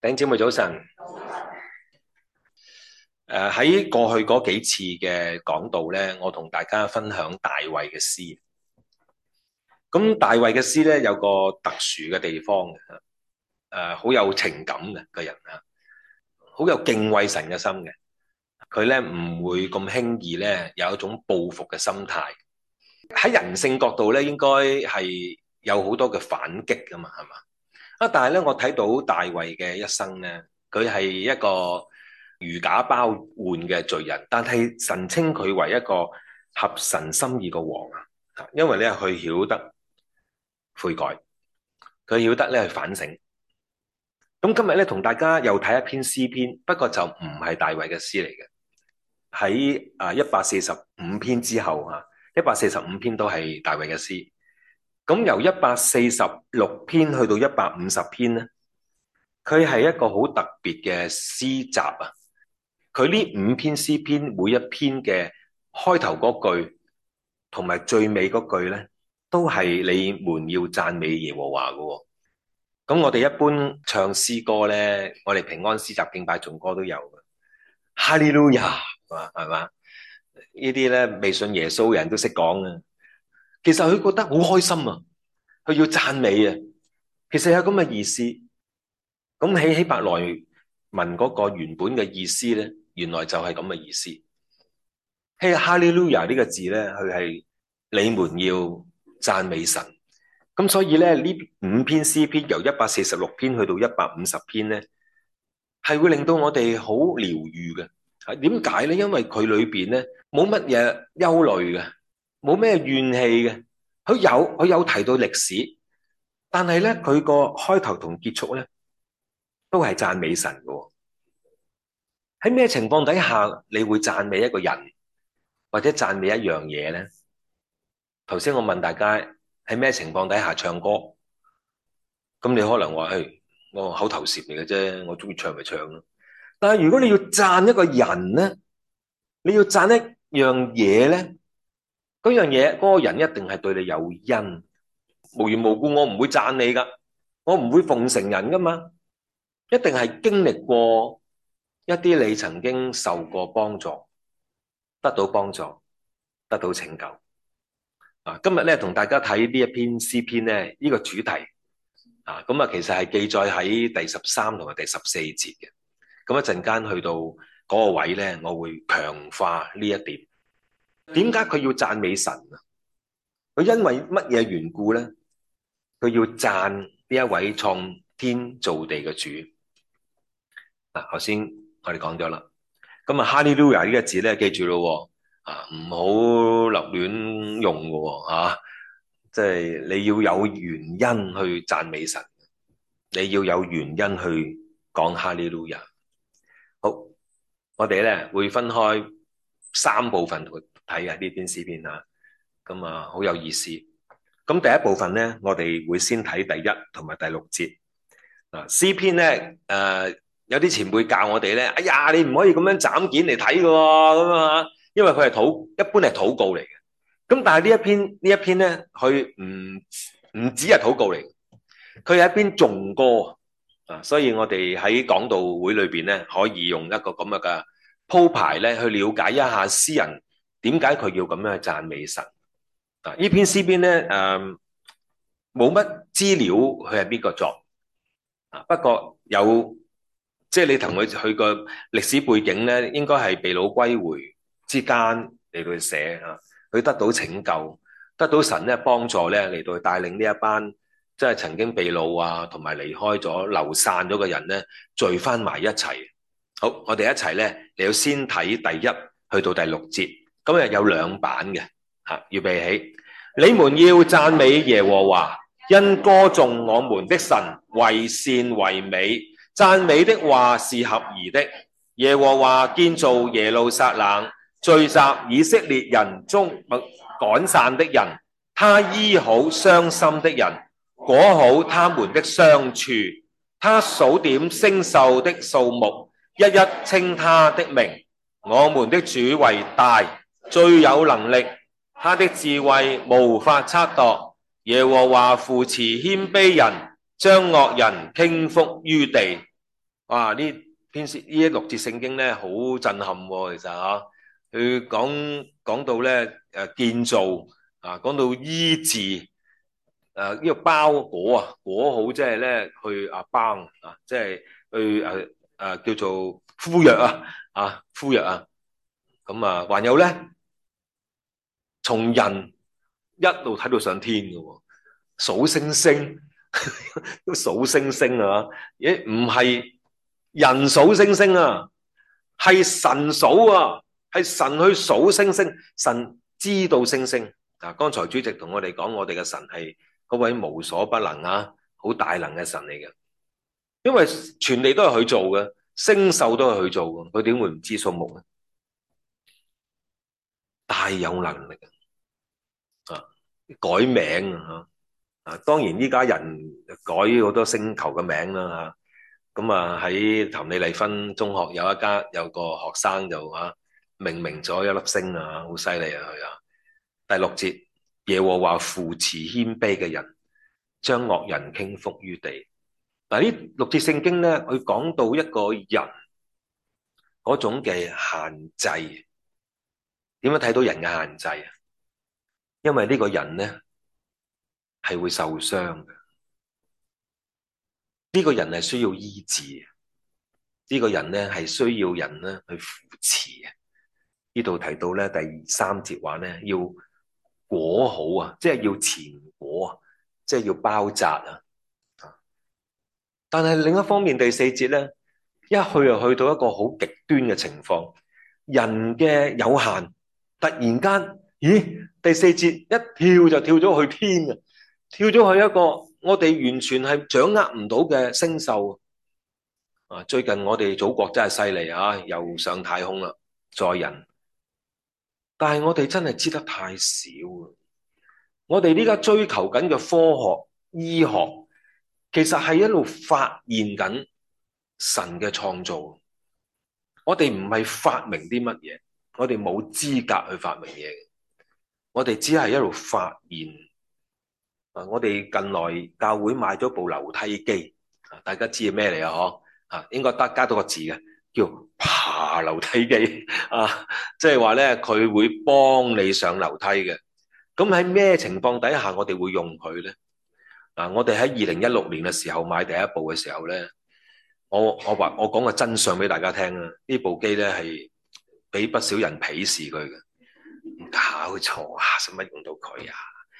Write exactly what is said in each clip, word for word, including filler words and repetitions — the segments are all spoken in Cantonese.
弟兄姊妹早晨。誒喺過去嗰幾次嘅講道咧，我同大家分享大衛嘅詩。咁大衛嘅詩咧有個特殊嘅地方嘅，誒好有情感嘅個人啊，好有敬畏神嘅心嘅。佢咧唔會咁輕易咧有一種報復嘅心態。喺人性角度咧，應該係有好多嘅反擊噶嘛，係嘛？啊，但係咧我睇到大衛嘅一生咧，佢係一個如假包換嘅罪人，但係神稱佢為一個合神心意嘅王啊！因為咧佢曉得悔改，佢曉得咧去反省。咁今日咧同大家又睇一篇詩篇，不過就唔係大衛嘅詩嚟嘅。喺啊一百四十五篇之後啊，一百四十五篇都係大衛嘅詩。咁由一百四十六篇去到一百五十篇咧，佢係一個好特別嘅詩集啊！佢呢五篇詩篇，每一篇嘅開頭嗰句同埋最尾嗰句咧，都係你們要讚美耶和華嘅。咁我哋一般唱詩歌咧，我哋平安詩集敬拜頌歌都有嘅，哈利路亞係嘛？呢啲咧未信耶穌嘅人都識講啊。其實佢覺得好開心啊，佢要讚美啊。其實有咁嘅意思。咁喺希伯來文嗰個原本嘅意思咧，原來就係咁嘅意思。喺哈利路亞呢個字咧，佢係你們要讚美神。咁所以咧，呢五篇詩篇由一百四十六篇去到一百五十篇咧，係會令到我哋好療愈嘅。啊，點解咧？因為佢裏邊咧冇乜嘢憂慮嘅，冇咩怨氣嘅。佢有佢有提到歷史，但係咧佢個開頭同結束咧都係讚美神嘅。喺咩情況底下你會讚美一個人或者讚美一樣嘢咧？頭先我問大家喺咩情況底下唱歌，咁你可能話誒，我口頭禪嚟嘅啫，我中意唱咪唱咯。但係如果你要讚一個人咧，你要讚一樣嘢咧，嗰樣嘢嗰個人一定係對你有恩，無緣無故我唔會讚你噶，我唔會奉承人噶嘛，一定係經歷過一啲你曾經受過幫助，得到幫助，得到拯救。啊，今日咧同大家睇呢一篇詩篇咧，呢個主題啊，咁啊其實係記載喺第十三同埋第十四節嘅。咁一陣間去到嗰個位咧，我會強化呢一點。點解佢要讚美神啊？佢因為乜嘢緣故咧？佢要讚呢一位創天造地嘅主。嗱，頭先我哋講咗啦。咁啊，哈利路亞呢個字咧，記住咯。啊，唔好立亂用嘅，吓，即係你要有原因去讚美神，你要有原因去講哈利路亞。好，我哋咧會分開三部分去睇下呢篇詩篇啊，咁啊好有意思。咁第一部分咧，我哋會先睇第一同埋第六節。啊，詩篇咧，誒、呃，有啲前輩教我哋咧，哎呀，你唔可以咁樣斬件嚟睇嘅，咁啊。因為佢係禱，一般係禱告嚟嘅。咁但係呢一篇呢一篇咧，佢唔唔止係禱告嚟，佢係一篇頌歌啊。所以我哋喺講道會裏邊咧，可以用一個咁樣嘅鋪排咧，去了解一下詩人點解佢要咁樣去讚美神啊。呢篇詩篇咧，誒，冇乜資料佢係邊個作啊？不過有，即係你同佢去個歷史背景咧，應該係被擄歸回之間嚟到去寫啊，佢得到拯救，得到神咧幫助咧嚟到去帶領呢一班即係曾經被擄啊，同埋離開咗、流散咗嘅人咧聚翻埋一齊。好，我哋一齊咧，你要先睇第一去到第六節，今日有兩版嘅吓，預備起。你們要讚美耶和華，因歌頌我們的神為善為美，讚美的話是合宜的。耶和華建造耶路撒冷，聚集以色列人中趕散的人，他醫好傷心的人，裹好他們的傷處，他數點星宿的數目，一一稱他的名。我們的主為大，最有能力，他的智慧無法測度。耶和華扶持謙卑人，將惡人傾覆於地。 哇！呢篇詩呢一六節聖經咧，好震撼喎，其實嚇，佢講講到咧誒建造啊，講到醫治誒呢個包裹啊，裹好即係咧去啊包啊，即係去誒誒叫做敷藥啊啊敷藥啊，咁啊還有咧從人一路睇到上天嘅喎，數星星都數星星啊，咦唔係人數星星啊？係神數啊，係神去數星星，神知道星星。啊，剛才主席同我哋講，我哋嘅神係嗰位無所不能啊，好大能嘅神嚟嘅。因為全地都係佢做嘅，星宿都係佢做嘅，佢點會唔知數目咧？大有能力啊！改名啊，啊，當然依家人改好多星球嘅名啦吓。咁啊喺譚李麗芬中學有一家有個學生就啊命名咗一粒星啊，好犀利啊佢啊！第六節，耶和華扶持謙卑嘅人，將惡人傾覆於地。嗱，呢六節聖經咧，佢講到一個人嗰種嘅限制，點樣睇到人嘅限制啊？因為呢個人咧係會受傷嘅，呢個人係需要醫治嘅，呢個人咧係需要人咧去扶持嘅。呢度提到咧第三節話咧要裹好啊，即係要前裹啊，即係要包紮啊。但係另一方面，第四節咧一去就去到一個好極端嘅情況，人嘅有限，突然間，咦？第四節一跳就跳咗去天啊，跳咗去一個我哋完全係掌握唔到嘅星宿啊！最近我哋祖國真係犀利啊，又上太空啦，載人。但係我哋真係知得太少啊！我哋呢家追求緊嘅科學、醫學，其實係一路發現緊神嘅創造。我哋唔係發明啲乜嘢，我哋冇資格去發明嘢。我哋只係一路發現。啊！我哋近來教會買咗部樓梯機，大家知係咩嚟啊？嗬啊，應該得加多個字嘅，叫爬樓梯機啊！即係話咧，佢會幫你上樓梯嘅。咁喺咩情況底下我哋會用佢咧？嗱、啊，我哋喺二零一六年嘅時候買第一部嘅時候咧，我我話我講個真相俾大家聽啊！呢部機咧係俾不少人鄙視佢嘅，搞錯啊！使乜用到佢啊？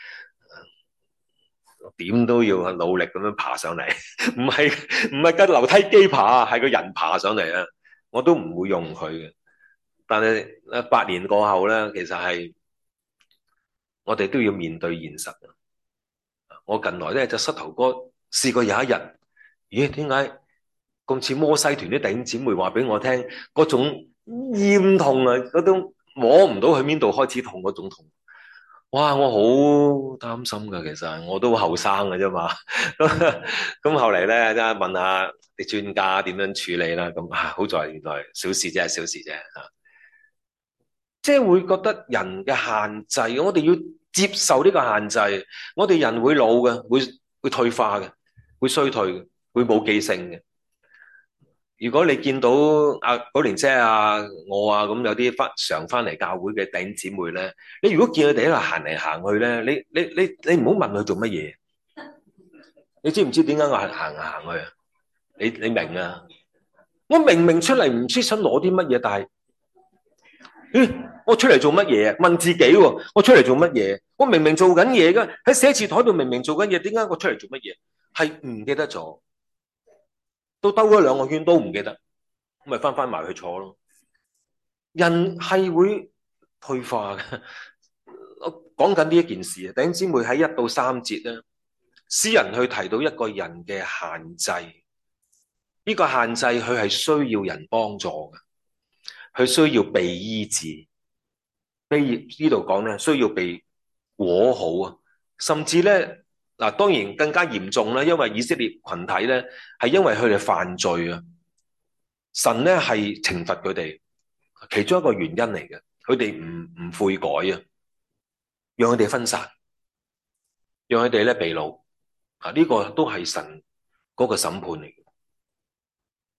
點都要努力咁樣爬上嚟，唔係唔係架樓梯機爬，係個人爬上嚟啊！我都唔會用佢嘅。但係誒，八年過後咧，其實係我哋都要面對現實。我近來咧隻膝頭哥試過有一日，咦？點解咁似摩西團啲弟兄姊妹話俾我聽，嗰種厭痛啊，嗰種摸唔到去邊度開始痛嗰種痛。哇！我好擔心噶，其實我都後生嘅啫嘛。咁後嚟咧，即係問下啲專家點樣處理啦。咁啊，好在原來小事啫，小事啫吓。即係會覺得人嘅限制，我哋要接受呢個限制。我哋人會老嘅，會會退化嘅，會衰退嘅，會冇記性嘅。如果你見到阿寶蓮姐啊、我啊咁有啲翻常翻嚟教會嘅弟兄姊妹咧，你如果見佢哋喺度行嚟行去咧，你你你你唔好問佢做乜嘢，你知唔知點解我行行行去啊？你你明啊？我明明出嚟唔知想攞啲乜嘢，但係，咦？我出嚟做乜嘢啊？問自己喎，我出嚟做乜嘢？我明明做緊嘢噶，喺寫字台度明明做緊嘢，點解我出嚟做乜嘢？係唔記得咗？都兜咗兩個圈都唔記得，咁咪翻翻埋去坐咯。人係會退化嘅。我講緊呢一件事啊，弟兄姊妹喺一到三節咧，詩人去提到一個人嘅限制，呢個限制佢係需要人幫助嘅，佢需要被醫治。被呢度講咧，需要被裹好啊，甚至咧嗱，當然更加嚴重啦，因為以色列群體咧係因為佢哋犯罪啊，神咧係懲罰佢哋，其中一個原因嚟嘅，佢哋唔唔悔改啊，讓佢哋分散，讓佢哋咧被擄啊，呢個都係神嗰個審判嚟嘅。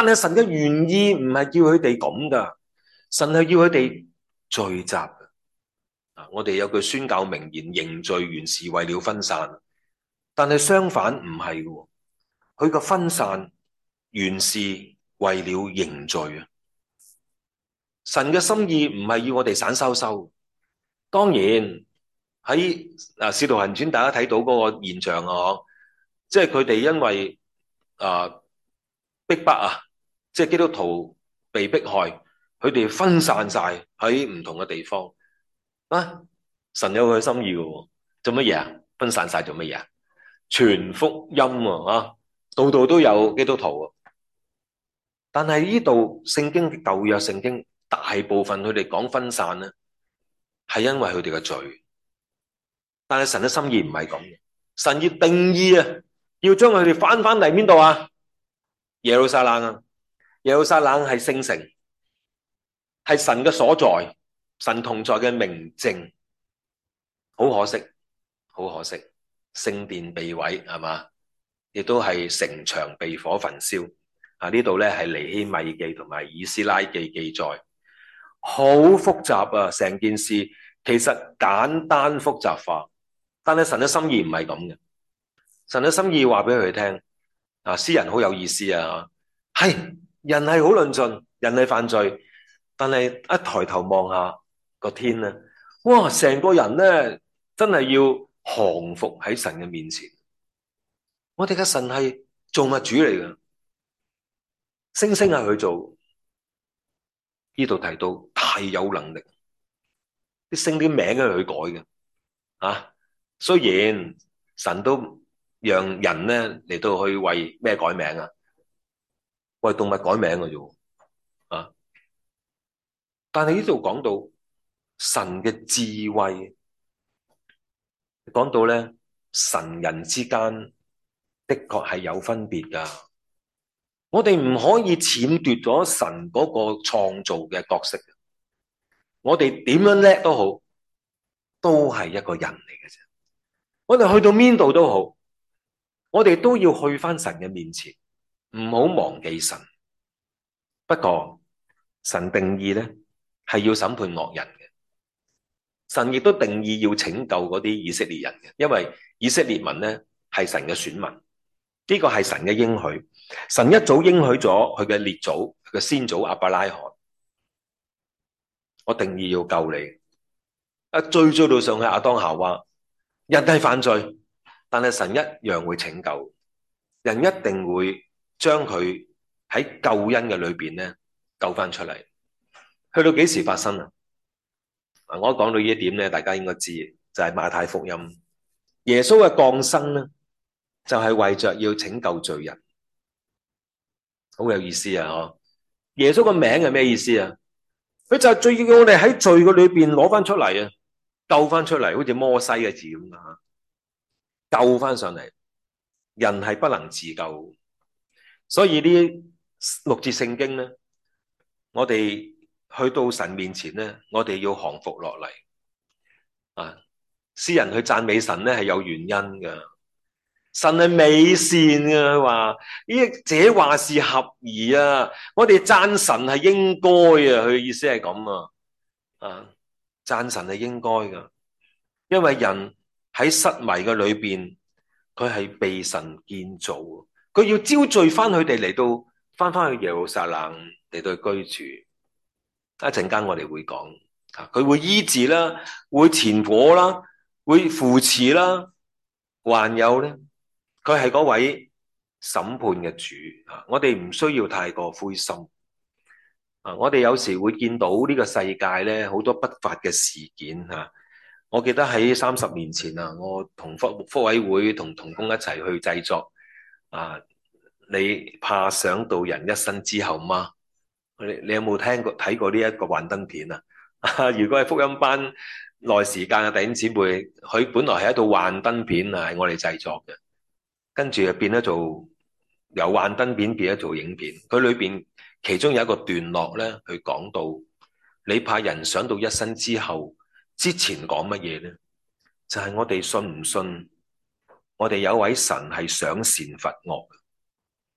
係神嘅原意唔係叫佢哋咁噶，神係要佢哋聚集。啊，我哋有句宣教名言：凝聚原是為了分散。但係相反唔係嘅，佢個分散原是為了凝聚啊！神嘅心意唔係要我哋散修修。當然喺啊《使徒行傳》大家睇到嗰個現象啊，即係佢哋因為啊逼迫啊，即係基督徒被迫害，佢哋分散晒喺唔同嘅地方啊。神有佢心意嘅，做乜嘢啊？分散晒做乜嘢啊？傳福音啊，度度都有基督徒啊。但係呢度聖經舊約聖經大部分佢哋講分散咧，係因為佢哋嘅罪。但係神嘅心意唔係咁嘅，神要定義啊，要將佢哋翻翻嚟邊度啊？耶路撒冷啊，耶路撒冷係聖城，係神嘅所在，神同在嘅明證。好可惜，好可惜，聖殿被毀係嘛，亦都係城牆被火焚燒。啊，呢度咧係尼希米記同埋以斯拉記記載，好複雜啊！成件事其實簡單複雜化，但係神嘅心意唔係咁嘅。神嘅心意話俾佢哋聽，啊，詩人好有意思啊，係人係好論盡，人係犯罪，但係一抬頭望下個天咧，哇！成個人咧真係要降服喺神嘅面前。我哋嘅神係造物主嚟嘅，星星係佢做。呢度提到太有能力，啲星啲名係佢改嘅。啊，雖然神都讓人咧嚟到去為咩改名啊？為動物改名嘅啫。啊，但係呢度講到神嘅智慧，講到咧神人之間的確係有分別噶。我哋唔可以僭奪咗神嗰個創造嘅角色。我哋點樣叻都好，都係一個人嚟嘅啫。我哋去到邊度都好，我哋都要去翻神嘅面前，唔好忘記神。不過神定義咧係要審判惡人嘅，神亦都定義要拯救嗰啲以色列人嘅，因為以色列民咧係神嘅選民，呢個係神嘅應許。神一早應許咗佢嘅列祖，佢嘅先祖亞伯拉罕，我定義要救你。啊，追追到上去亞當夏娃，人係犯罪，但係神一樣會拯救，人一定會將佢喺救恩嘅裏邊咧救翻出嚟。去到幾時發生啊？我講到呢一點咧，大家應該知，就係馬太福音，耶穌嘅降生咧，就係為着要拯救罪人。好有意思啊！嗬，耶穌個名係咩意思啊？佢就係最要我哋喺罪嘅裏邊攞翻出嚟啊，救翻出嚟，好似摩西嘅字咁啊，救翻上嚟。人係不能自救，所以呢六節聖經咧，我哋去到神面前咧，我哋要降服落嚟啊！詩人去讚美神咧係有原因噶。神係美善嘅，佢話呢，這話是合宜啊！我哋讚神係應該啊，佢意思係咁啊，啊，讚神係應該噶，因為人喺失迷嘅裏邊，佢係被神建造，佢要招聚翻佢哋嚟到翻翻去耶路撒冷嚟到居住。一陣間我哋會講，啊，佢會醫治啦，會前果啦，會扶持啦，還有咧。佢係嗰位審判嘅主啊！我哋唔需要太過灰心啊！我哋有時會見到呢個世界咧好多不法嘅事件吓。我記得喺三十年前啊，我同福福委會同同工一齊去製作啊。你怕想到人一生之後嗎？你你有冇聽過睇過呢一個幻燈片啊？如果係福音班內時間嘅弟兄姊妹，佢本來係一套幻燈片啊，係我哋製作嘅。跟住就變咗做由幻燈片變咗做影片，佢裏邊其中有一個段落咧，去講到你怕人想到一生之後，之前講乜嘢咧？就係我哋信唔信？我哋有位神係賞善罰惡，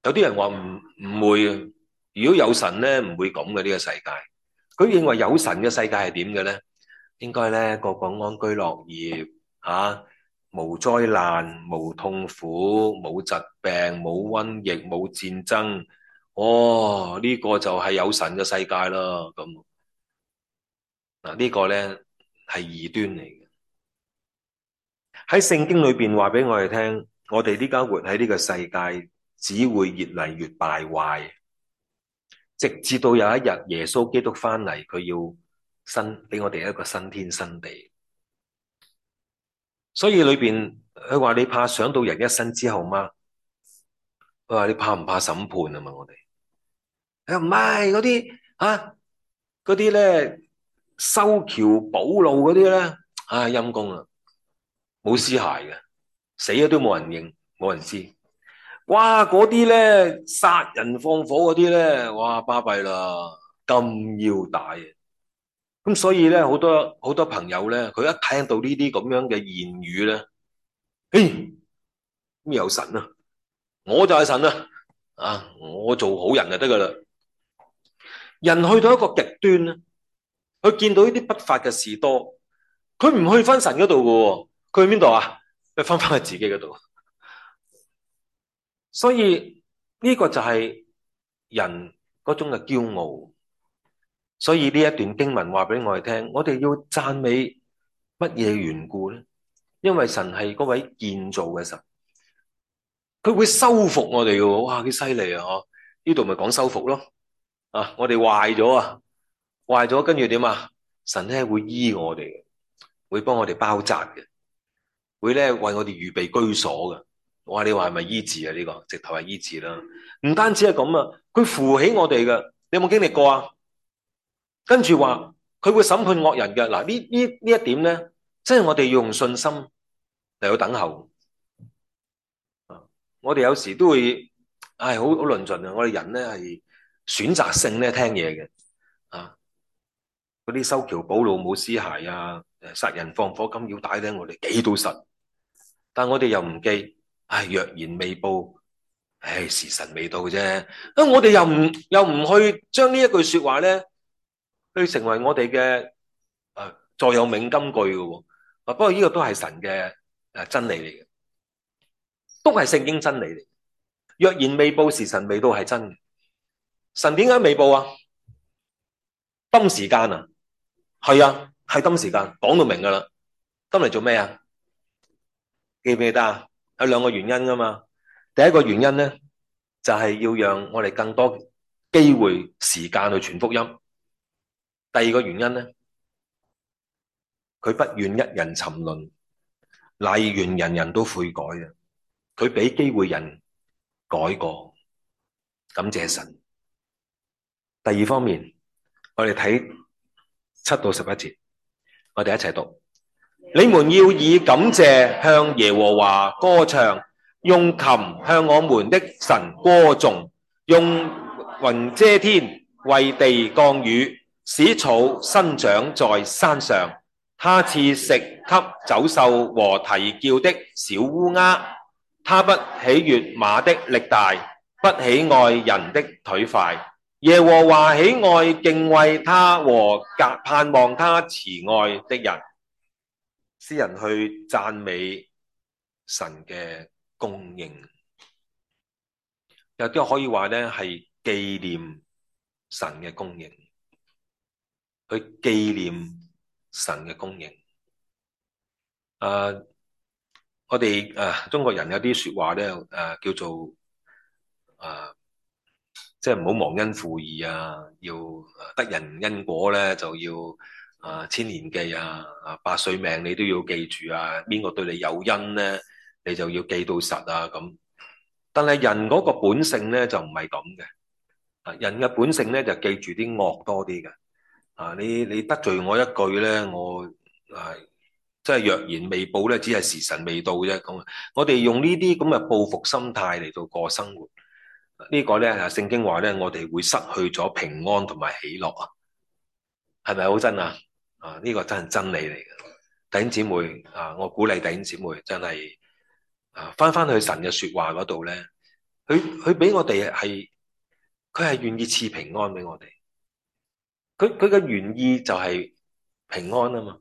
有啲人話唔唔會啊，如果有神咧，唔會咁嘅呢個世界。佢認為有神嘅世界係點嘅咧？應該咧個個安居樂業啊，無災難、無痛苦、冇疾病、冇瘟疫、冇戰爭。哦，呢個就係有神嘅世界啦。咁嗱，呢個咧係異端嚟嘅。喺聖經裏邊話俾我哋聽，我哋呢家活喺呢個世界，只會越嚟越敗壞，直至到有一日耶穌基督翻嚟，佢要新俾我哋一個新天新地。所以裏邊佢話你怕想到人一生之後嗎？佢話你怕唔怕審判啊？問我哋，佢話唔係嗰啲啊，嗰啲咧修橋補路嗰啲咧，啊陰公啊，冇屍骸嘅，死咗都冇人認，冇人知。哇！嗰啲咧殺人放火嗰啲咧，哇巴閉啦，金腰帶。咁所以咧，好多好多朋友咧，佢一聽到呢啲咁樣嘅言語咧，誒，咁有神啊，我就係神啊，啊，我做好人就得噶啦。人去到一個極端咧，佢見到呢啲不法嘅事多，佢唔去翻神嗰度噶，佢去邊度啊？佢翻翻去自己嗰度。所以呢個就係人嗰種嘅驕傲。所以呢一段經文話俾我哋聽，我哋要讚美乜嘢緣故咧？因為神係嗰位建造嘅神，佢會修復我哋嘅。哇，幾犀利啊！嗬，呢度咪講修復咯。啊，我哋壞咗啊，壞咗跟住點啊？神咧會醫我哋嘅，會幫我哋包紮嘅，會咧為我哋預備居所嘅。哇，你話係咪醫治啊？呢個直頭係醫治啦。唔單止係咁啊，佢扶起我哋嘅。你有冇經歷過啊？跟住話佢會審判惡人嘅。嗱，呢呢呢一點咧，即係我哋要用信心嚟去等候。我哋有時都會，唉，好好論盡啊！我哋人咧係選擇性咧聽嘢嘅，啊，嗰啲修橋補路冇屍骸啊，誒，殺人放火金腰帶咧，我哋記到實，但我哋又唔記，唉，若然未報，唉，時辰未到啫。啊，我哋又唔又唔去將呢一句說話咧，去成為我哋嘅誒座右銘金句嘅喎。啊，不過呢個都係神嘅誒真理嚟嘅，都係聖經真理嚟。若然未報，時辰未到係真嘅。神點解未報啊？抌時間啊？係啊，係抌時間，講到明噶啦。抌嚟做咩啊？記唔記得啊？有兩個原因噶嘛。第一個原因咧，就係要讓我哋更多機會、時間去傳福音。第二個原因咧，佢不願一人沉淪，乃願人人都悔改啊！佢俾機會人改過，感謝神。第二方面，我哋睇七到十一節，我哋一齊讀。你們要以感謝向耶和華歌唱，用琴向我們的神歌頌，用雲遮天，為地降雨，使草生長在山上。他賜食給走獸和啼叫的小烏鴉。他不喜悅馬的力大，不喜愛人的腿快。耶和華喜愛敬畏他和盼望他慈愛的人。詩人去讚美神嘅供應，有啲可以話咧係紀念神嘅供應，去紀念神嘅供應。誒、呃，我哋誒、呃、中國人有啲說話咧，誒、呃、叫做誒。呃即係唔好忘恩負義啊！要得人因果咧，就要啊千年記啊，啊百歲命你都要記住啊！邊個對你有恩咧，你就要記到實啊咁。但係人嗰個本性咧就唔係咁嘅，啊人嘅本性咧就記住啲惡多啲嘅。啊你你得罪我一句咧，我啊即係若然未報咧，只係時辰未到啫。咁我哋用呢啲咁嘅報復心態嚟到過生活。呢個咧，聖經話咧，我哋會失去咗平安同埋喜樂啊，係咪好真啊？啊，呢個真係真理嚟嘅，弟兄姊妹啊，我鼓勵弟兄姊妹真係啊，翻翻去神嘅說話嗰度咧， 佢佢俾我哋係，佢係願意賜平安俾我哋。佢佢嘅原意就係平安啊嘛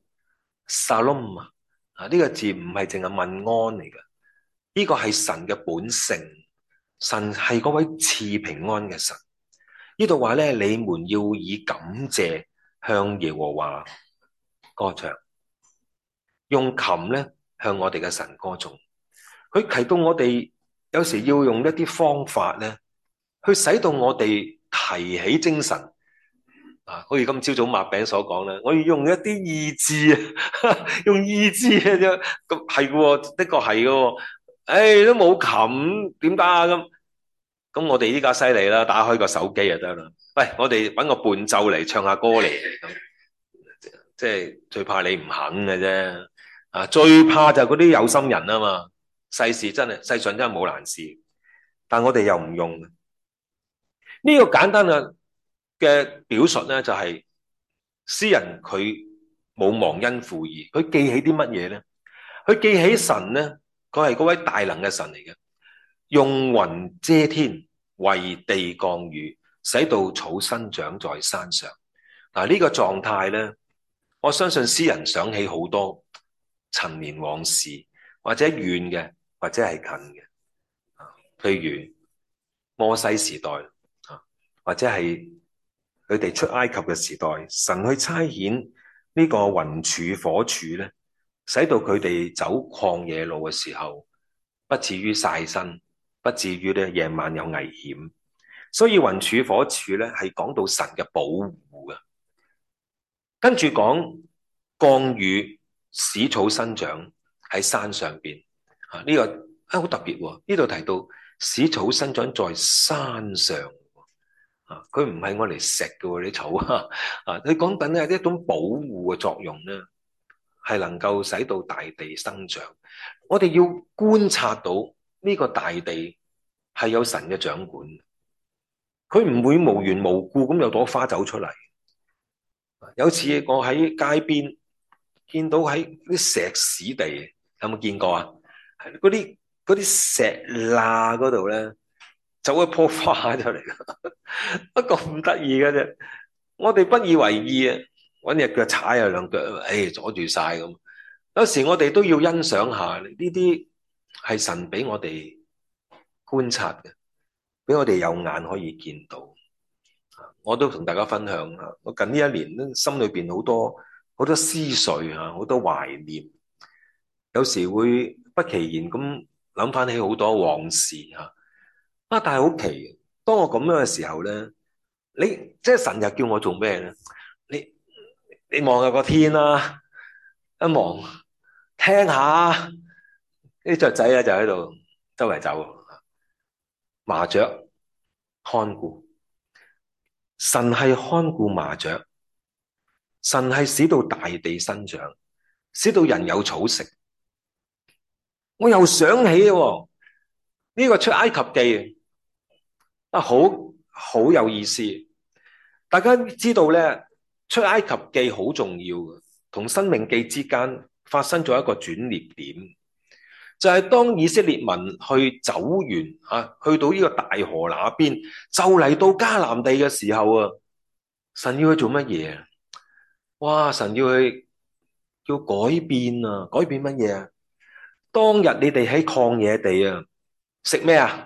，Shalom 啊，啊呢個字唔係淨係問安嚟嘅，呢個係神嘅本性，神係嗰位賜平安嘅神。呢度話咧，你們要以感謝向耶和華歌唱，用琴咧向我哋嘅神歌頌。佢提到我哋有時要用一啲方法咧，去使到我哋提起精神啊！好似今朝早麥餅所講咧，我要用一啲意志啊，用意志啊，咁係嘅，的確係嘅。誒，都冇琴點得啊？咁咁我哋依家犀利啦，打開個手機就得啦。喂，我哋搵個伴奏嚟唱下歌嚟，咁即係最怕你唔肯嘅啫。啊，最怕就係嗰啲有心人啊嘛。世事真係，世上真係冇難事，但我哋又唔用。呢個簡單嘅嘅表述咧，就係詩人佢冇忘恩負義，佢記起啲乜嘢咧？佢記起神咧，佢係嗰位大能嘅神嚟嘅，用雲遮天，為地降雨，使到草生長在山上。嗱，呢個狀態咧，我相信詩人想起好多陳年往事，或者遠嘅，或者係近嘅，譬如摩西時代啊，或者係佢哋出埃及嘅時代，神去差遣呢個雲柱火柱咧，使到佢哋走曠野路嘅時候，不至於曬身，不至於咧夜晚有危險。所以雲柱火柱咧係講到神嘅保護嘅。跟住講降雨使草生長喺山上邊啊，呢、這個啊好特別喎。呢度提到使草生長在山上啊，佢唔係我嚟食嘅喎啲草啊，啊，佢講緊咧一種保護嘅作用咧，係能夠使到大地生長。我哋要觀察到呢個大地係有神嘅掌管，佢唔會無緣無故咁有朵花走出嚟。有次我喺街邊見到喺啲石屎地，有冇見過啊？嗰啲嗰啲石罅嗰度咧，走一棵花出嚟。不過唔得意嘅啫，我哋不以為意啊，搵隻腳踩下兩腳，誒，阻住晒咁。有時我哋都要欣賞下呢啲係神俾我哋觀察嘅，俾我哋有眼可以見到。我都同大家分享下，我近呢一年咧，心裏邊好多好多思緒啊，好多懷念，有時會不其然咁諗翻起好多往事吓啊！但係好奇，當我咁樣嘅時候咧，你即係神又叫我做咩咧？你你望下個天啦，一望聽下啲雀仔咧就喺度周圍走，麻雀看顧。神係看顧麻雀，神係使到大地生長，使到人有草食。我又想起喎，呢個出埃及記啊，好好有意思。大家知道咧，出埃及記好重要嘅，同申命記之間發生咗一個轉捩點，就係當以色列民去走完啊，去到呢個大河那邊，就嚟到迦南地嘅時候啊，神要去做乜嘢啊？哇！神要去要改變啊，改變乜嘢啊？當日你哋喺曠野地啊，食咩啊？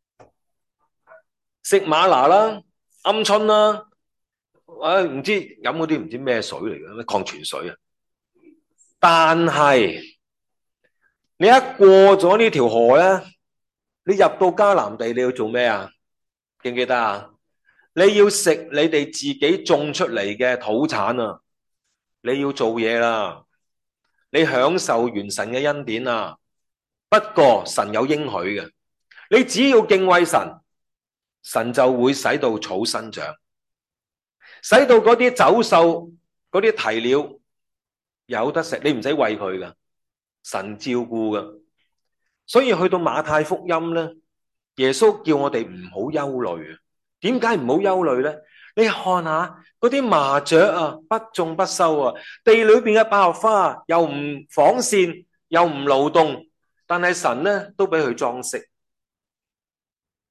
食嗎哪啦、鵪鶉啦，誒唔知飲嗰啲唔知咩水嚟嘅，咩礦泉水啊？但係你一過咗呢條河咧，你入到迦南地，你要做咩啊？記唔記得啊？你要食你哋自己種出嚟嘅土產啊！你要做嘢啦，你享受完神嘅恩典啊！不過神有應許嘅，你只要敬畏神，神就會使到草生長，使到嗰啲走獸、嗰啲鴕鳥有得食，你唔使餵佢噶，神照顧噶。所以去到馬太福音咧，耶穌叫我哋唔好憂慮啊。點解唔好憂慮咧？你看下嗰啲麻雀啊，不種不收啊，地裏邊嘅百合花又唔紡線，又唔勞動，但係神咧都俾佢裝飾。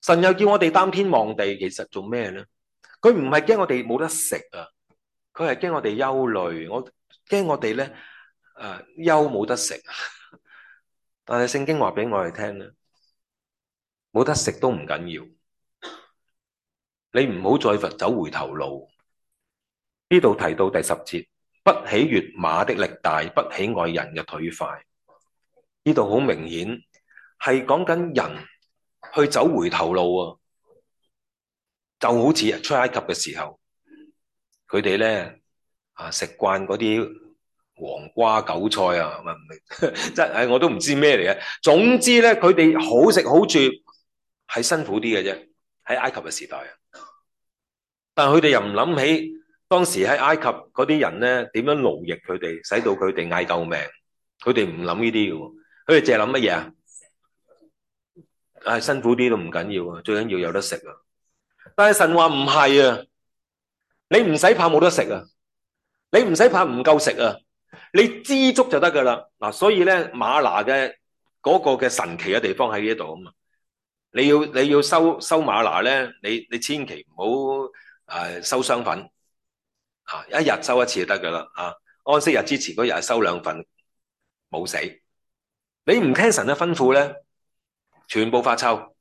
神又叫我哋擔天望地，其實做咩咧？佢唔係驚我哋冇得食啊，佢係驚我哋憂慮，我驚我哋咧誒憂冇得食。但係聖經話俾我哋聽咧，冇得食都唔緊要，你唔好再走回頭路。呢度提到第十節，不喜悅馬的力大，不喜愛人嘅腿快。呢度好明顯係講緊人去走回頭路啊，就好似出埃及嘅時候，佢哋咧啊食慣嗰啲黃瓜韭菜啊，即係我都唔知咩嚟嘅。總之咧，佢哋好食好住係辛苦啲嘅啫，喺埃及嘅時代啊。但係佢哋又唔諗起當時喺埃及嗰啲人咧點樣奴役佢哋，使到佢哋嗌救命。佢哋唔諗呢啲嘅，佢哋淨係諗乜嘢啊？唉，辛苦啲都唔緊要啊，最緊要有得食啊！但係神話唔係啊，你唔使怕冇得食啊，你唔使怕唔夠食啊，你知足就得噶啦。嗱，所以咧嗎哪嘅嗰個嘅神奇嘅地方喺呢度啊嘛。你要你要收收嗎哪咧，你你千祈唔好誒收雙份啊，一日收一次就得噶啦啊。安息日之前嗰日收兩份，冇死。你唔聽神嘅吩咐咧，全部發臭。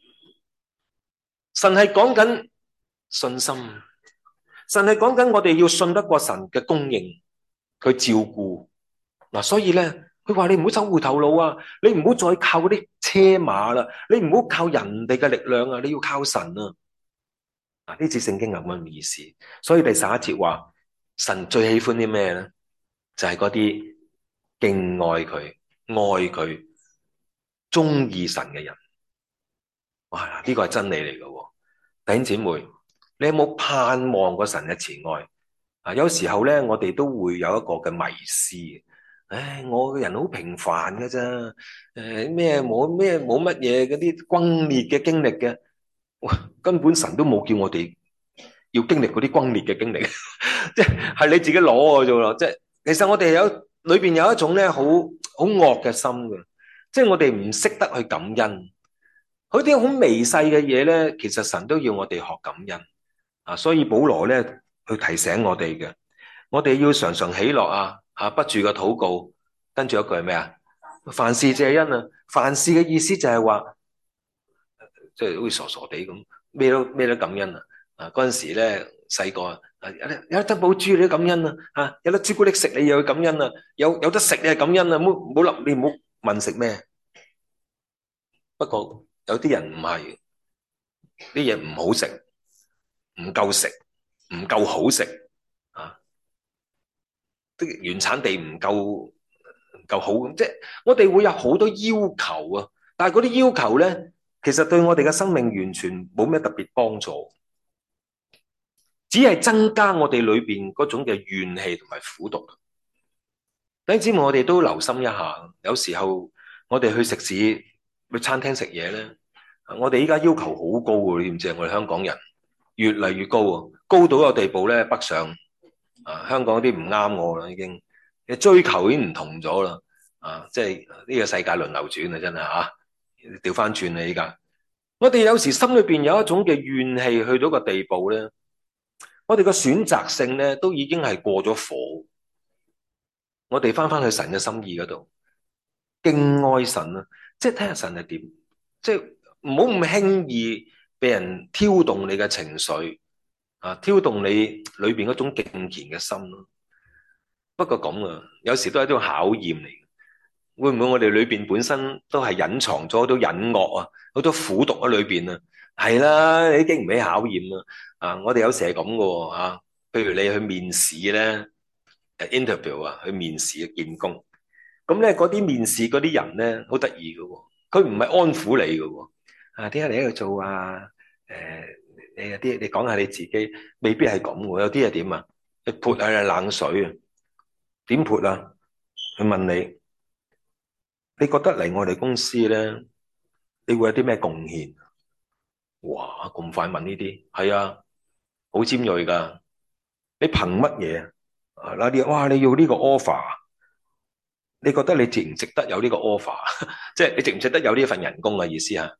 神係講緊信心，神係講緊我哋要信得過神嘅供應，佢照顧嗱。所以咧，佢話你唔好走回頭路啊，你唔好再靠嗰啲車馬啦，你唔好靠人哋嘅力量啊，你要靠神啊。嗱，呢次聖經係咁嘅意思。所以第十一節話，神最喜歡啲咩咧？就係嗰啲敬愛佢、愛佢、中意神嘅人。哇！呢個係真理嚟嘅。弟兄姊妹，你有冇盼望過神嘅慈愛啊？有時候咧，我哋都會有一個嘅迷思。唉，我個人好平凡嘅啫，誒咩冇咩冇乜嘢嗰啲轟烈嘅經歷嘅，根本神都冇叫我哋要經歷嗰啲轟烈嘅經歷，即係係你自己攞嘅啫咯。即係其實我哋有裏邊有一種咧好好惡嘅心嘅，即係我哋唔識得去感恩。佢啲好微細嘅嘢咧，其實神都要我哋學感恩啊。所以保羅咧去提醒我哋嘅，我哋要常常喜樂啊，吓不住嘅禱告，跟住一句係咩啊？凡事謝恩啊！凡事嘅意思就係話，即係好似傻傻地咁，咩都咩都感恩啊！啊嗰陣時咧細個啊，有有得寶珠你都感恩啊，吓有得朱古力食你又要感恩啊，有有得食你係感恩啊，唔好唔好諗你唔好問食咩。不過有啲人唔係，啲嘢唔好食，唔夠食，唔夠好食啊！啲原產地唔夠唔夠好，即係我哋會有好多要求啊！但係嗰啲要求咧，其實對我哋嘅生命完全冇咩特別幫助，只係增加我哋裏邊嗰種嘅怨氣同埋苦毒。弟兄姊妹，我哋都留心一下，有時候我哋去食肆、去餐廳食嘢咧，我哋依家要求好高喎，你知唔知啊？我哋香港人越嚟越高啊，高到一個地步咧，北上啊，香港啲唔啱我啦，已經嘅追求已經唔同咗啦，啊，即係呢個世界輪流轉啊，真係吓，調翻轉啦依家。我哋有時心裏邊有一種嘅怨氣，去到個地步咧，我哋個選擇性咧都已經係過咗火。我哋翻翻去神嘅心意嗰度，敬愛神啊，即係睇下神係點，即係唔好咁輕易俾人挑動你嘅情緒啊，挑動你裏邊嗰種敬虔嘅心咯。不過咁啊，有時都係一種考驗嚟，會唔會我哋裏邊本身都係隱藏咗好多隱惡啊，好多苦毒喺裏邊啊？係啦，你經唔起考驗啊！啊，我哋有時係咁嘅喎啊，譬如你去面試咧。interview 啊，去面試嘅見工，咁咧嗰啲面試嗰啲人咧好得意嘅喎，佢唔係安撫你嘅喎，啊點解你喺度做啊？誒、呃，你有啲你講下你自己，未必係咁喎，有啲係點啊？你潑下你冷水啊？點潑啊？佢問你，你覺得嚟我哋公司咧，你會有啲咩貢獻？哇，咁快問呢啲？係啊，好尖銳噶，你憑乜嘢？嗱，你哇，你要呢個 offer，你覺得你值唔值得有呢個 offer？即係你值唔值得有呢份人工嘅意思啊？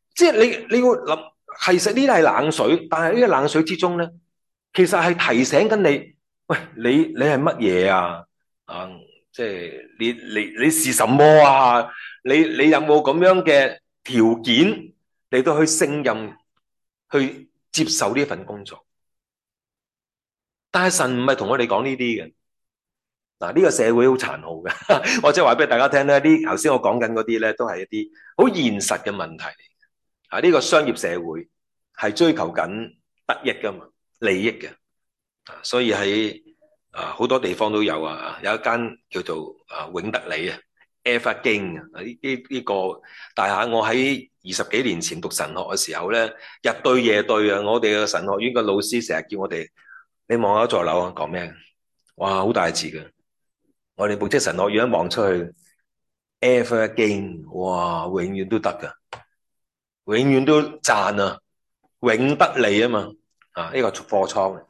即係你你要諗，其實呢啲係冷水，但係呢個冷水之中咧，其實係提醒緊你，喂，你你係乜嘢啊？啊，即係你你你是什麼啊？你你有冇咁樣嘅條件嚟到去勝任去接受呢份工作？但係神唔係同我哋講呢啲嘅。嗱，呢個社會好殘酷嘅，我即係話俾大家聽咧，啲頭先我講緊嗰啲咧，都係一啲好現實嘅問題嚟。啊，呢個商業社會係追求緊得益噶嘛，利益嘅。啊，所以喺啊好多地方都有啊，有一間叫做啊永德里啊 Evergreen 啊，呢呢呢個大廈，我喺二十幾年前讀神學嘅時候咧，日對夜對啊，我哋嘅神學院嘅老師成日叫我哋，你望下座樓啊，講咩？哇，好大字嘅。我哋部職神學院一望出去 Evergreen， 哇，永遠都得噶，永遠都賺啊，永得利啊嘛，啊呢、這個貨倉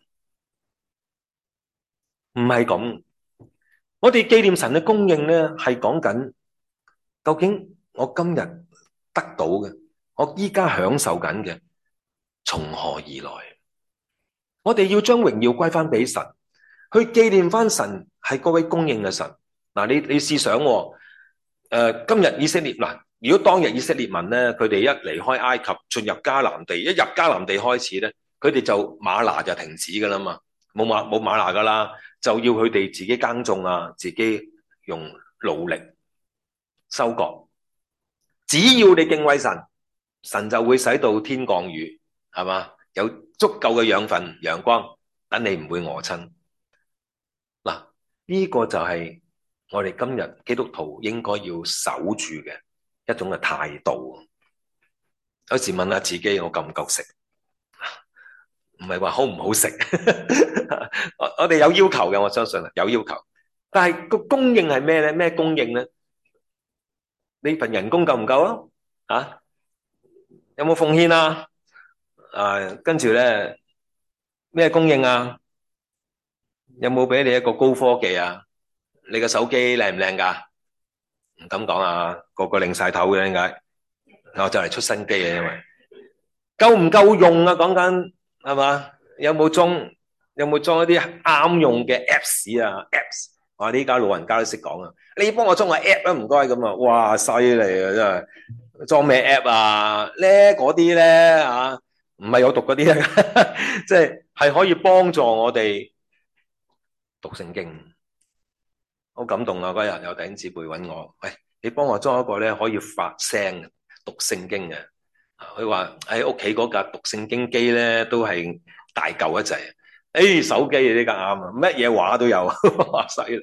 唔係咁，我哋紀念神嘅供應咧，係講緊究竟我今日得到嘅，我依家享受緊嘅，從何而來？我哋要將榮耀歸翻俾神，去紀念翻神係嗰位供應嘅神。嗱，你你試想、哦，誒、呃，今日以色列嗱，如果當日以色列民咧，佢哋一離開埃及進入迦南地，一入迦南地開始咧，佢哋就嗎哪就停止噶啦嘛，冇嗎冇嗎哪噶啦，就要佢哋自己耕種啊，自己用勞力收割。只要你敬畏神，神就會使到天降雨，係嘛？有足夠嘅養分、陽光，等你唔會餓親。嗱，呢個就係我哋今日基督徒應該要守住嘅一種嘅態度。有時問下自己，我夠唔夠食？唔係話好唔好食。我我哋有要求嘅，我相信有要求。但係個供應係咩咧？咩供應咧？你份人工夠唔夠啊？啊，有冇奉獻啊？啊，跟住咧咩供應啊？有冇俾你一個高科技啊？你個手機靚唔靚噶？唔敢講啊，個個擰晒頭嘅，點解？我就嚟出新機啊，因為夠唔夠用啊？講緊係嘛？有冇裝有冇裝一啲啱用嘅 apps 啊 ？apps， 我呢家老人家都識講啊！你幫我裝個 app 啊，唔該咁啊！哇，犀利啊，真係裝咩 app 啊？咧嗰啲咧啊，唔係有毒嗰啲啊，即係係可以幫助我哋讀聖經。好感動啊！嗰日有弟兄姊妹揾我，喂，你幫我裝一個咧可以發聲讀聖經嘅。佢話喺屋企嗰架讀聖經機咧都係大舊一滯，誒、哎，手機呢架啱啊，乜嘢話都有，哇，犀利！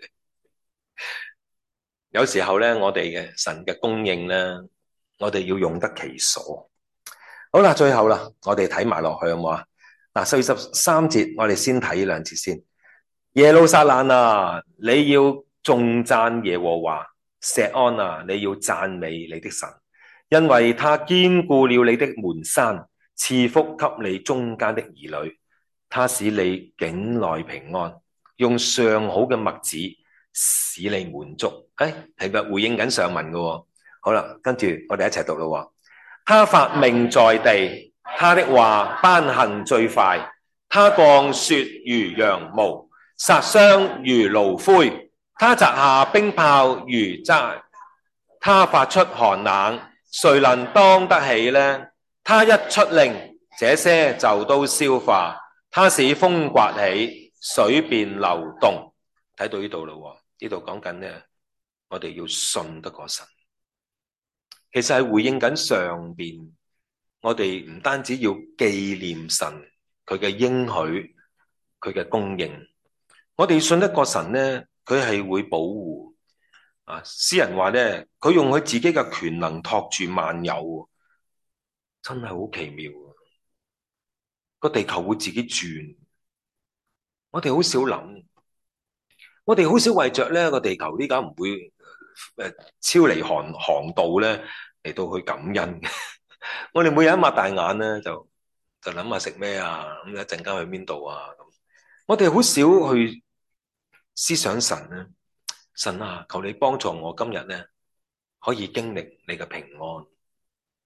有時候咧，我哋嘅神嘅供應咧，我哋要用得其所。好啦，最後啦，我哋睇埋落去好唔好啊？嗱，四十三節，我哋先睇兩節先。耶路撒冷啊，你要頌讚耶和華；錫安啊，你要讚美你的神，因為他堅固了你的門閂，賜福給你中間的兒女。他使你境內平安，用上好嘅麥子使你滿足。誒，係咪回應緊上文嘅？好啦，跟住我哋一齊讀咯。他發命在地，他的話頒行最快。他降雪如羊毛，殺傷如爐灰。他擲下冰雹如齋，他發出寒冷，誰能當得起呢？他一出令，這些就都消化。他使風刮起，水便流動。睇到呢度咯，呢度講緊呢，我哋要信得過神。其實係回應緊上邊，我哋唔單止要紀念神佢嘅應許，佢嘅供應，我哋信得過神呢，佢係會保護。啊，詩人話呢，佢用佢自己嘅權能托住萬有，真係好奇妙。個地球會自己轉，我哋好少諗，我哋好少為着呢個地球呢家唔會誒超離航航道咧嚟到去感恩。我哋每日一擘大眼咧，就就諗下食咩啊，咁一陣間去邊度啊咁。我哋好少去思想神咧，神啊，求你幫助我今日咧可以經歷你嘅平安。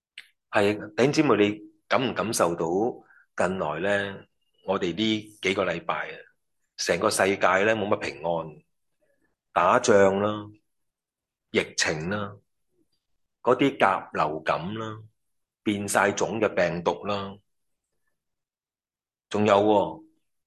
係弟兄姊妹，你感唔感受到近來咧，我哋呢幾個禮拜啊，成個世界咧冇乜平安，打仗啦、疫情啦、嗰啲甲流感啦、變晒種嘅病毒啦，仲有喎，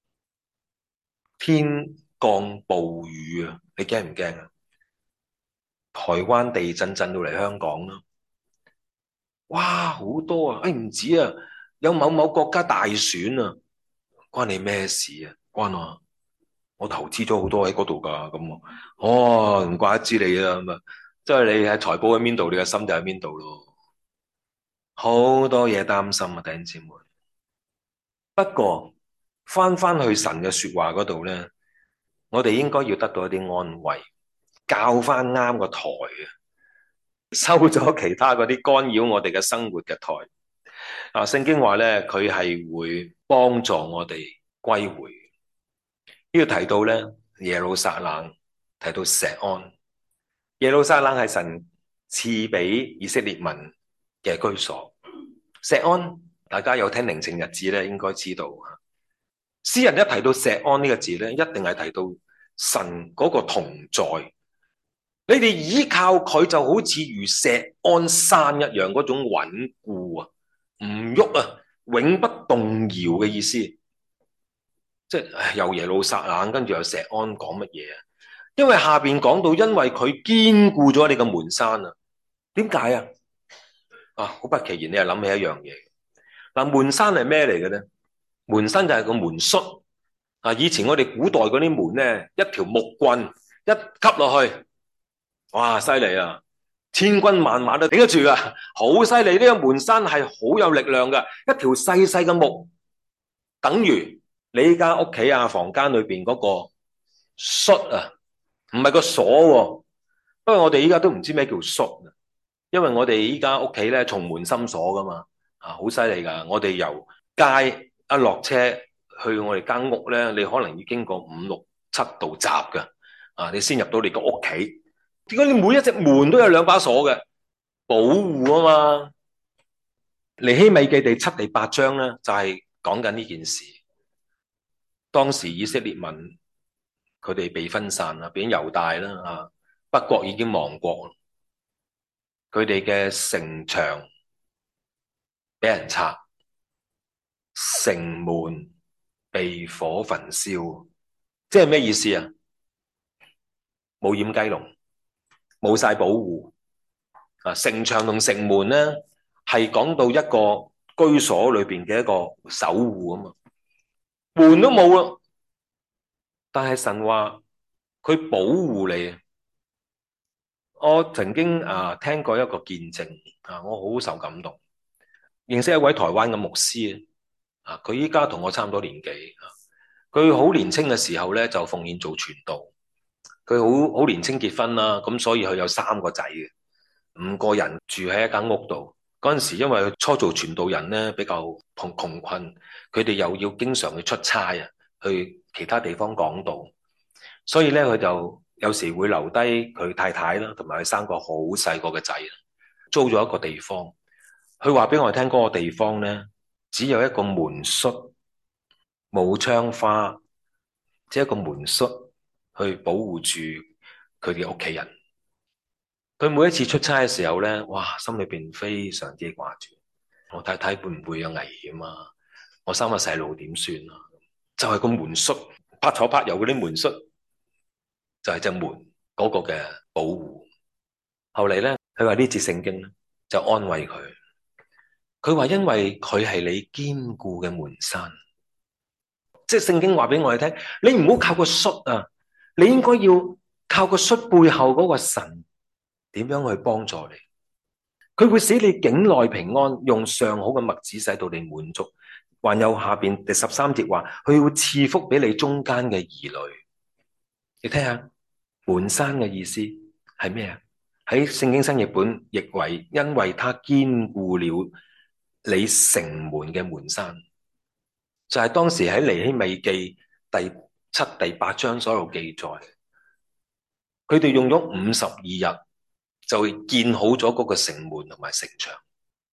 天降暴雨啊！你驚唔驚啊？台灣地震震到嚟香港啦，哇，好多啊！誒唔止啊，有某某國家大選啊，關你咩事啊？關我，我投資咗好多喺嗰度噶，咁啊哦，唔怪得知你啊，咁啊，即係你喺財寶喺邊度，你嘅心就喺邊度咯。好多嘢擔心啊，弟兄姊妹。不過翻翻去神嘅說話嗰度咧，我哋應該要得到一啲安慰，教翻啱個台啊，收咗其他嗰啲干擾我哋嘅生活嘅台。啊，聖經話咧，佢係會幫助我哋歸回。呢度提到咧，耶路撒冷，提到錫安。耶路撒冷係神賜俾以色列民嘅居所。錫安，大家有聽寧靜日子咧，應該知道。詩人一提到錫安呢個字咧，一定係提到神嗰個同在。你哋依靠佢就好似如錫安山一樣嗰種穩固啊，唔喐啊，永不動搖嘅意思。即係由耶路撒冷跟住又錫安講乜嘢啊？因為下邊講到，因為佢堅固咗你個門山啊。點解啊？啊，好不其然，你又諗起一樣嘢。嗱，門山係咩嚟嘅咧？門山就係個門閂啊。以前我哋古代嗰啲門咧，一條木棍一吸落去，哇，犀利啊！千軍萬馬都頂得住啊，好犀利！呢個門山係好有力量噶，一條細細嘅木，等於你間屋企啊房間裏邊嗰個閂啊，唔係個鎖喎。不過我哋依家都唔知咩叫閂啊，因為我哋依家屋企咧重門深鎖噶嘛，啊，好犀利噶！我哋由街一落車去我哋間屋咧，你可能要經過五六七道閘噶，啊，你先入到你個屋企。點解你每一隻門都有兩把鎖嘅保護啊嘛？尼希米記第七、第八章咧，就係講緊呢件事。當時以色列民佢哋被分散啦，變猶大啦，啊，北國已經亡國，佢哋嘅城牆俾人拆，城門被火焚燒，即係咩意思啊？冇掩雞籠，冇晒保護啊！城牆同城門咧，係講到一個居所裏邊嘅一個守護啊嘛，門都冇啦，但係神話佢保護你。我曾經啊聽過一個見證啊，我好受感動。認識一位台灣嘅牧師啊，佢依家同我差唔多年紀啊，佢好年輕嘅時候咧就奉獻做傳道，佢好好年輕結婚啦，咁所以佢有三個仔嘅，五個人住喺一間屋度。嗰陣時因為佢初做傳道人咧比較窮窮困，佢哋又要經常去出差啊，去其他地方講道，所以咧佢就有時會留低佢太太啦，同埋佢三個好細個嘅仔，租咗一個地方。佢話俾我哋聽，嗰個地方咧只有一個門閂，冇窗花，只有一個門閂去保護住佢哋屋企人。佢每一次出差嘅時候咧，哇，心裏邊非常之掛住我太太，會唔會有危險啊？我三個細路點算啊？就係、是、個門閂，拍左拍右嗰啲門閂，就係、是、隻門嗰個嘅保護。後嚟咧，佢話呢節聖經咧就安慰佢，佢話因為佢係你堅固嘅門山，即係聖經話俾我哋聽，你唔好靠個閂啊，你應該要靠個閂背後嗰個神。點樣去幫助你？佢會使你境內平安，用上好嘅麥子使到你滿足。還有下邊第十三節話，佢會賜福俾你中間嘅兒女。你聽下門山嘅意思係咩啊？喺聖經新譯本譯為，因為他堅固了你城門嘅門山，就係、是、當時喺尼希米記第七、第八章所有記載。佢哋用咗五十二日。就建好咗嗰個城門同埋城牆，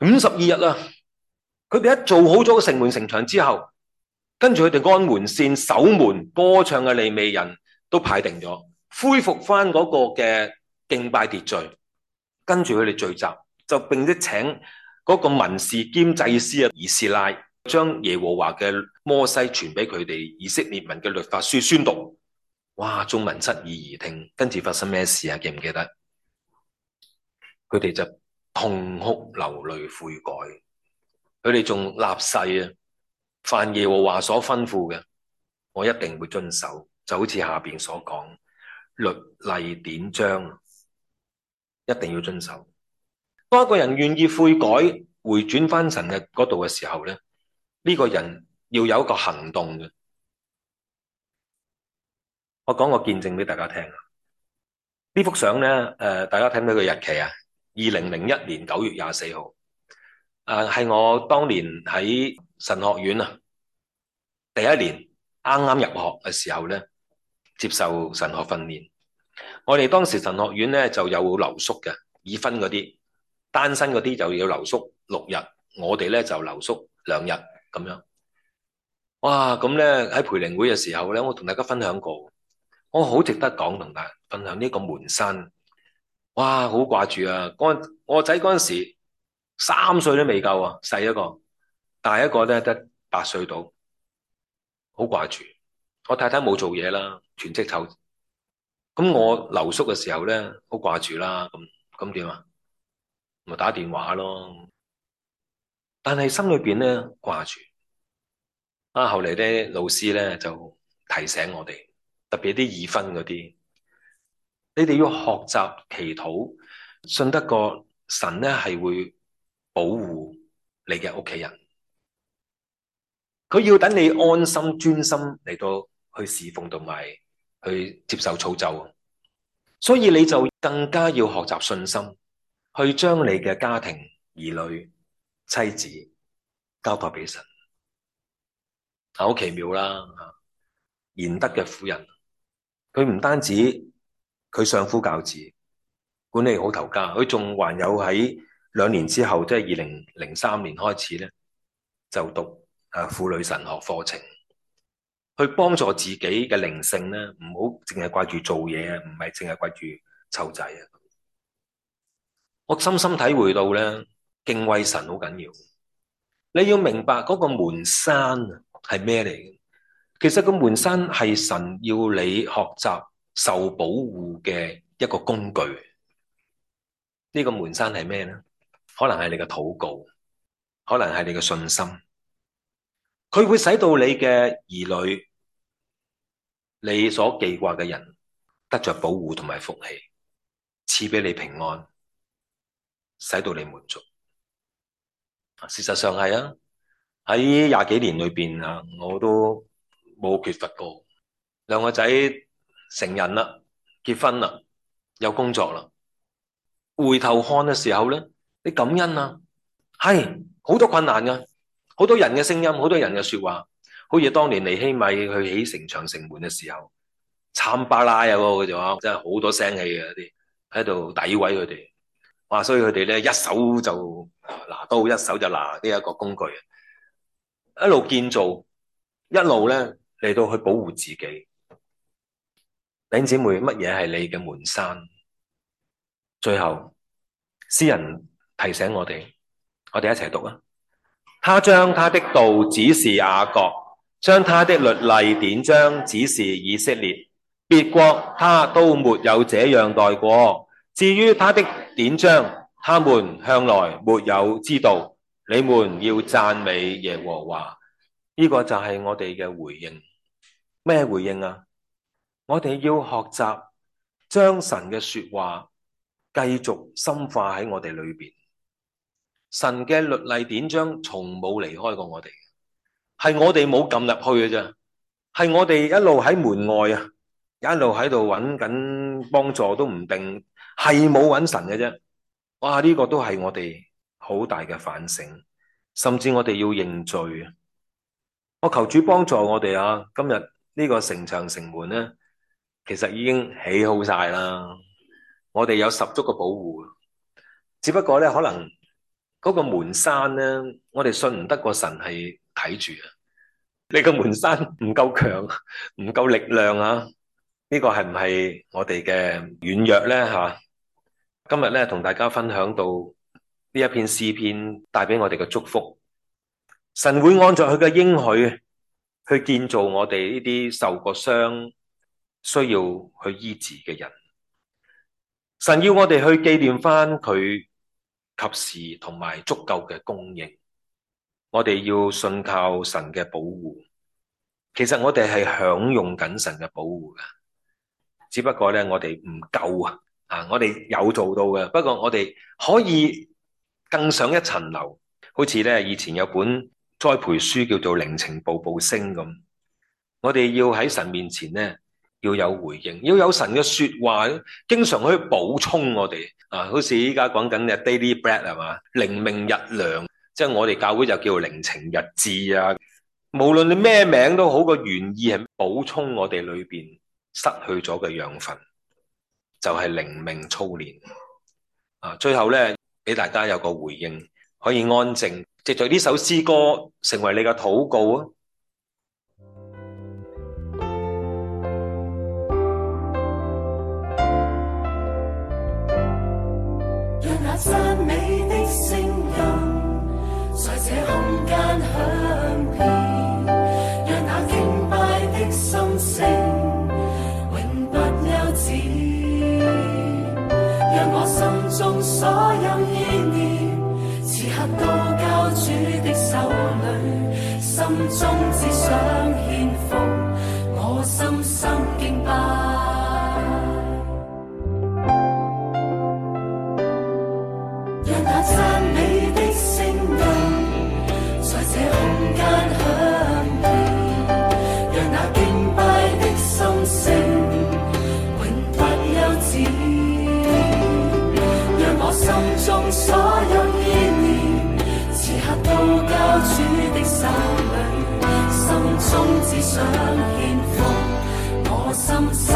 五十二日啦，佢哋一做好咗個城門城牆之後，跟住佢哋安門扇、守門、歌唱嘅利未人都派定咗，恢復翻嗰個嘅敬拜秩序。跟住佢哋聚集，就並且請嗰個文士兼祭司啊以斯拉，將耶和華嘅摩西傳俾佢哋以色列民嘅律法書宣讀。哇！眾民側耳而聽，跟住發生咩事啊？記唔記得？佢哋就痛哭流淚悔改，佢哋仲立誓啊，凡耶和華所吩咐嘅，我一定會遵守，就好似下邊所講，律例典章一定要遵守。當一個人願意悔改、回轉翻神嘅嗰度嘅時候咧，呢個人要有一個行動嘅。我講個見證俾大家聽。呢幅相咧，誒，大家睇到個日期啊，二零零一年九月廿四號，誒，係我當年喺神學院啊，第一年啱啱入學嘅時候咧，接受神學訓練。我哋當時神學院咧就有留宿嘅，已婚嗰啲、單身嗰啲就要留宿六日，我哋咧就留宿兩日咁樣。哇，咁咧喺培靈會嘅時候咧，我同大家分享過。我好值得講同大家分享呢個門山，哇，好掛住啊！我我仔嗰陣時三歲都未夠啊，細一個，大一個咧得八歲到，好掛住。我太太冇做嘢啦，全職湊。咁我留宿嘅時候咧，好掛住啦。咁咁點啊？咪打電話咯。但係心裏邊咧掛住。啊，後嚟咧老師咧就提醒我哋。特別啲已婚嗰啲，你哋要學習祈禱，信得過神咧係會保護你嘅屋企人。佢要等你安心專心嚟到去侍奉同埋去接受造就，所以你就更加要學習信心，去將你嘅家庭、兒女、妻子交託俾神。好奇妙啦！賢德嘅婦人。佢唔單止佢相夫教子，管理好頭家，佢仲還有喺兩年之後，即係二零零三年開始咧，就讀誒婦女神學課程，去幫助自己嘅靈性咧，唔好淨係掛住做嘢啊，唔係淨係掛住湊仔啊。我深深體會到咧，敬畏神好緊要。你要明白嗰個門山係咩嚟嘅？其實個門山係神要你學習受保護嘅一個工具。呢個門山係咩呢？可能係你嘅禱告，可能係你嘅信心。佢會使到你嘅兒女，你所記掛嘅人得着保護同埋福氣，賜俾你平安，使到你滿足。事實上係啊，喺廿幾年裏邊啊，我都冇缺乏過，兩個仔成人啦，結婚啦，有工作啦。回頭看嘅時候咧，你感恩啊，係好多困難噶，好多人嘅聲音，好多人嘅說話，好似當年尼希米去起城牆城門嘅時候，參巴拉啊嗰個就話，真係好多聲氣嘅一啲喺度詆毀佢哋，哇！所以佢哋咧一手就拿刀，一手就拿呢一個工具，一路建造，一路咧嚟到去保護自己。弟兄姊妹，乜嘢係你嘅門山？最後，詩人提醒我哋，我哋一齊讀啊！他將他的道指示雅各，將他的律例典章指示以色列，別國他都沒有這樣待過。至於他的典章，他們向來沒有知道。你們要讚美耶和華。呢個就係我哋嘅回應。咩回應啊？我哋要學習將神嘅說話繼續深化喺我哋裏邊。神嘅律例典章從冇離開過我哋，係我哋冇撳入去嘅啫，係我哋一路喺門外啊，一路喺度揾緊幫助都唔定，係冇揾神嘅啫。哇！呢個都係我哋好大嘅反省，甚至我哋要認罪啊！我求主幫助我哋啊！今日呢個城牆城門咧，其實已經起好晒啦，我哋有十足嘅保護，只不過咧可能嗰個門閂咧，我哋信唔得個神係睇住啊！你個門閂唔夠強，唔夠力量啊！呢個係唔係我哋嘅軟弱咧吓？今日咧同大家分享到呢一篇詩篇帶俾我哋嘅祝福，神會按照佢嘅應許去建造我哋呢啲受過傷需要去醫治嘅人。神要我哋去紀念翻佢及時同埋足夠嘅供應，我哋要信靠神嘅保護。其實我哋係享用緊神嘅保護㗎，只不過咧我哋唔夠啊！啊，我哋有做到嘅，不過我哋可以更上一層樓。好似咧以前有本栽培書叫做《靈情步步升》咁，我哋要喺神面前咧要有回應，要有神嘅說話，經常可以補充我哋啊。好似依家講緊嘅 daily bread 係嘛，靈命日糧，即係我哋教會就叫做靈情日誌啊。無論你咩名都好，個原意係補充我哋裏邊失去咗嘅養分，就係靈命操練啊。最後咧俾大家有個回應，可以安靜，藉着呢首詩歌成為你嘅禱告啊。 讓那讚美的聲音在這空間響遍，讓那敬拜的心聲永不休止，讓我心中所有意念此刻都交主的手裏，心中只想獻奉我深深敬拜。讓那讚美的聲音在這空間響遍，讓那敬拜的心聲永不休止，讓我心中所有意念此刻都交主的手裏，心中只想獻奉我心聲。